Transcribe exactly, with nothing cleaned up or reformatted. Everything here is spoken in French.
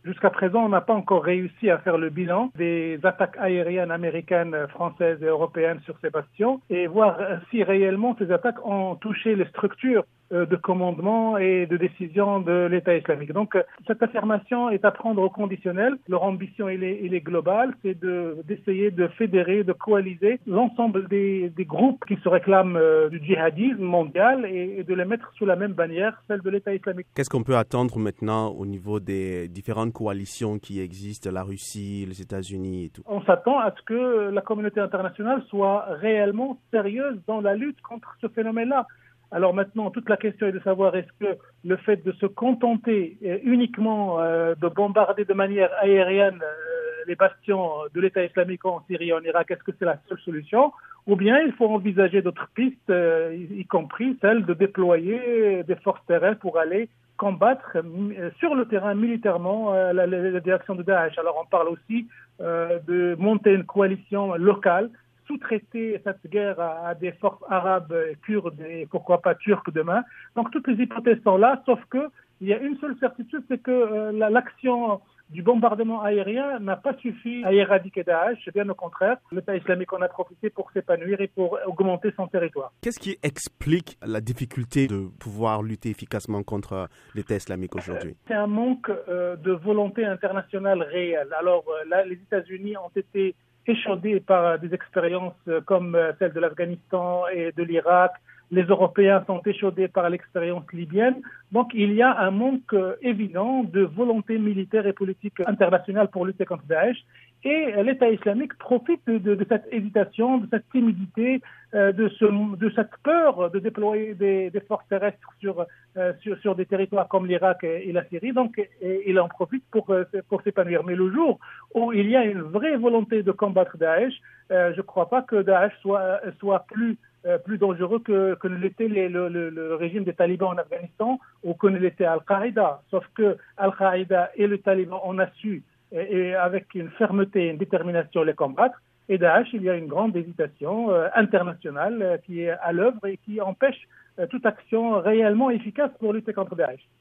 Jusqu'à présent, on n'a pas encore réussi à faire le bilan des attaques aériennes américaines, françaises et européennes sur ces bastions et voir si réellement ces attaques ont touché les structures de commandement et de décision de l'État islamique. Donc, cette affirmation est à prendre au conditionnel. Leur ambition, elle est, elle est globale, c'est de, d'essayer de fédérer, de coaliser l'ensemble des, des groupes qui se réclament euh, du djihadisme mondial et, et de les mettre sous la même bannière, celle de l'État islamique. Qu'est-ce qu'on peut attendre maintenant au niveau des différentes coalitions qui existent, la Russie, les États-Unis et tout? On s'attend à ce que la communauté internationale soit réellement sérieuse dans la lutte contre ce phénomène-là. Alors maintenant, toute la question est de savoir est-ce que le fait de se contenter uniquement euh, de bombarder de manière aérienne euh, les bastions de l'État islamique en Syrie et en Irak, est-ce que c'est la seule solution? Ou bien il faut envisager d'autres pistes, euh, y, y compris celle de déployer des forces terrestres pour aller combattre euh, sur le terrain militairement euh, la, la, la direction de Daesh. Alors on parle aussi euh, de monter une coalition locale, sous-traiter cette guerre à, à des forces arabes, kurdes et pourquoi pas turques demain. Donc toutes les hypothèses sont là, sauf que il y a une seule certitude, c'est que euh, la, l'action du bombardement aérien n'a pas suffi à éradiquer Daesh, bien au contraire. L'État islamique en a profité pour s'épanouir et pour augmenter son territoire. Qu'est-ce qui explique la difficulté de pouvoir lutter efficacement contre l'État islamique aujourd'hui? C'est un manque euh, de volonté internationale réelle. Alors euh, là, les États-Unis ont été échaudés par des expériences comme celle de l'Afghanistan et de l'Irak. Les Européens sont échaudés par l'expérience libyenne. Donc, il y a un manque évident de volonté militaire et politique internationale pour lutter contre Daesh. Et l'État islamique profite de, de, de cette hésitation, de cette timidité, euh, de, ce, de cette peur de déployer des, des forces terrestres sur, euh, sur, sur des territoires comme l'Irak et, et la Syrie. Donc, et, il en profite pour, pour s'épanouir. Mais le jour où il y a une vraie volonté de combattre Daesh, euh, je ne crois pas que Daesh soit, soit plus Euh, plus dangereux que, que ne l'était les, le, le, le régime des talibans en Afghanistan ou que ne l'était Al-Qaïda. Sauf que Al-Qaïda et le Taliban on a su, et, et avec une fermeté et une détermination, les combattre. Et Daesh, il y a une grande hésitation euh, internationale euh, qui est à l'œuvre et qui empêche euh, toute action réellement efficace pour lutter contre Daesh.